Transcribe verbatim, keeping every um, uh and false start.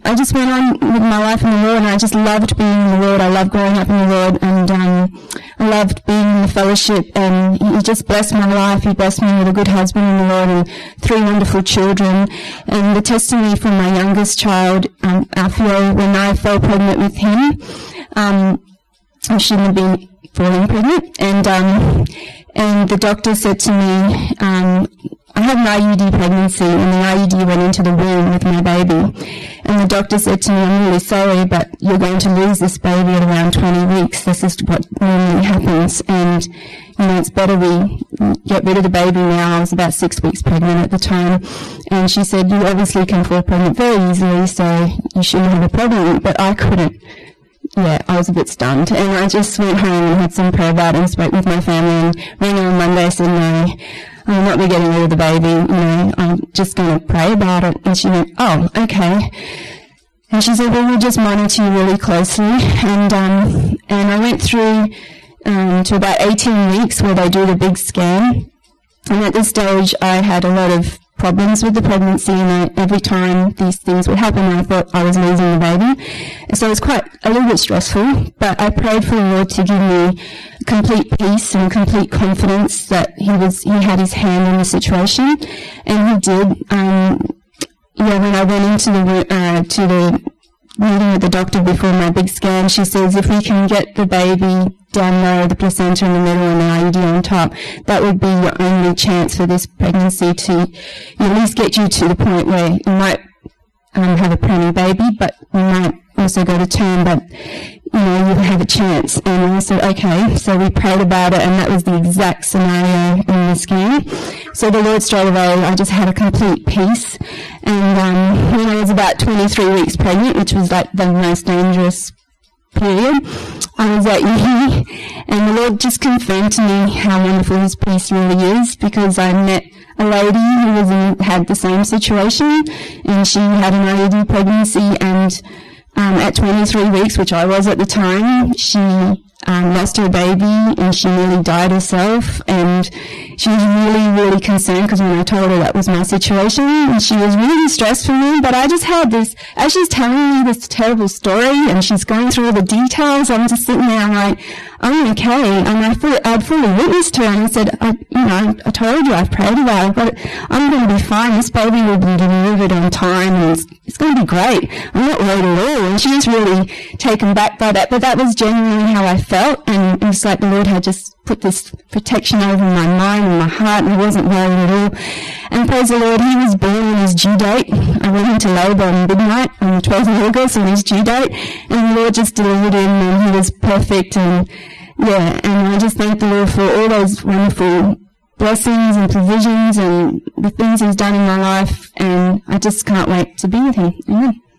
I just went on with my life in the Lord, and I just loved being in the Lord. I loved growing up in the Lord, and um, I loved being in the fellowship, and He just blessed my life. He blessed me with a good husband in the Lord and three wonderful children. And the testimony from my youngest child, um, Alfio, when I fell pregnant with him, um, I shouldn't have been falling pregnant, and um, and the doctor said to me, um, I had an I U D pregnancy, and the I U D went into the womb with my baby. And the doctor said to me, I'm really sorry, but you're going to lose this baby at around twenty weeks. This is what normally happens. And, you know, it's better we get rid of the baby now. I was about six weeks pregnant at the time. And she said, you obviously can fall pregnant very easily, so you shouldn't have a problem. But I couldn't. Yeah, I was a bit stunned. And I just went home and had some prayer about it and spoke with my family, and rang her on Monday and said, no, I will not be getting rid of the baby, you know, I'm just going to pray about it. And she went, oh, okay. And she said, well, we'll just monitor you really closely. And um, and I went through um, to about eighteen weeks where they do the big scan. And at this stage, I had a lot of problems with the pregnancy, and I, every time these things would happen, I thought I was losing the baby. And so it was quite a little bit stressful, but I prayed for the Lord to give me complete peace and complete confidence that He was, He had His hand in the situation, and He did. Um, yeah, when I went into the uh, to the meeting with the doctor before my big scan, she says, if we can get the baby down low, the placenta in the middle and the I U D on top, that would be your only chance for this pregnancy to at least get you to the point where you might um, have a preemie baby, but you might also go to term, but you know, you have a chance. And I said, okay, so we prayed about it, and that was the exact scenario in the scan. So the Lord straight away, I just had a complete peace. And um, when I was about twenty-three weeks pregnant, which was like the most dangerous period, I was at uni, and the Lord just confirmed to me how wonderful His peace really is, because I met a lady who was in, had the same situation, and she had an I U D pregnancy, and um, at twenty-three weeks, which I was at the time, she um, lost her baby, and she nearly died herself, and she was really, really concerned, because when I told her that was my situation, and she was really stressed for me, but I just had this, as she's telling me this terrible story, and she's going through all the details, I'm just sitting there, I'm like, I'm okay, and I fully, I'd fully witnessed her, and I said, I, you know, I told you, I've prayed about it, but I'm going to be fine, this baby will be delivered on time, and it's, it's going to be great, I'm not worried at all, and she was really taken back by that, but that was genuinely how I felt, and it was like the Lord had just put this protection over my mind and my heart, and I wasn't worried at all. And praise the Lord, he was born on his due date. I went into labour on midnight on the twelfth of August on his due date, and the Lord just delivered him, and he was perfect. And yeah, and I just thank the Lord for all those wonderful blessings and provisions and the things he's done in my life, and I just can't wait to be with him. Amen.